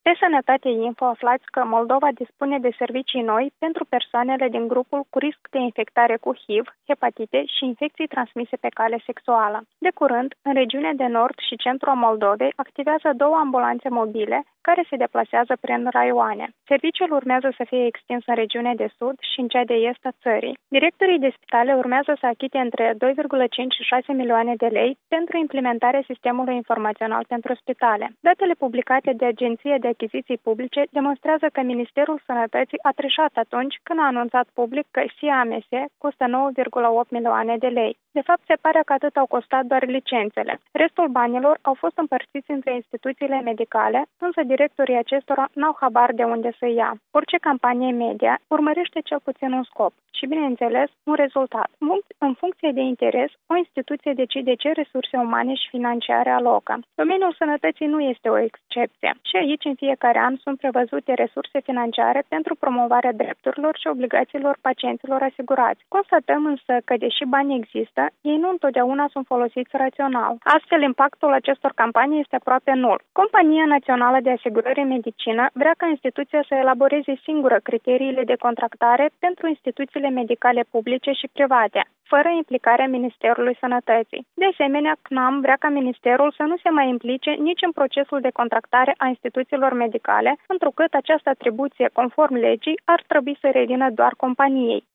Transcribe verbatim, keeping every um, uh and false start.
Pe Sănătate Info aflați că Moldova dispune de servicii noi pentru persoanele din grupul cu risc de infectare cu H I V, hepatite și infecții transmise pe cale sexuală. De curând, în regiunea de nord și centru a Moldovei activează două ambulanțe mobile care se deplasează prin raioane. Serviciul urmează să fie extins în regiunea de sud și în cea de est a țării. Directorii de spitale urmează să achite între doi virgulă cinci și șase milioane de lei pentru implementarea sistemului informațional pentru spitale. Datele publicate de Agenția de Achiziții Publice demonstrează că Ministerul Sănătății a trișat atunci când a anunțat public că S I A M S costă nouă virgulă opt milioane de lei. De fapt, se pare că atât au costat doar licențele. Restul banilor au fost împărțiți între instituțiile medicale, însă directorii acestora n-au habar de unde să ia. Orice campanie media urmărește cel puțin un scop și, bineînțeles, un rezultat. În funcție de interes, o instituție decide ce resurse umane și financiare alocă. Domeniul sănătății nu este o excepție. Și aici, în fiecare an, sunt prevăzute resurse financiare pentru promovarea drepturilor și obligațiilor pacienților asigurați. Constatăm însă că, deși banii există, ei nu întotdeauna sunt folosiți rațional. Astfel, impactul acestor campanii este aproape nul. Compania Națională de Asigurări în Medicină vrea ca instituția să elaboreze singură criteriile de contractare pentru instituțiile medicale publice și private, fără implicarea Ministerului Sănătății. De asemenea, C N A M vrea ca Ministerul să nu se mai implice nici în procesul de contractare a instituțiilor medicale, întrucât această atribuție, conform legii, ar trebui să revină doar companiei.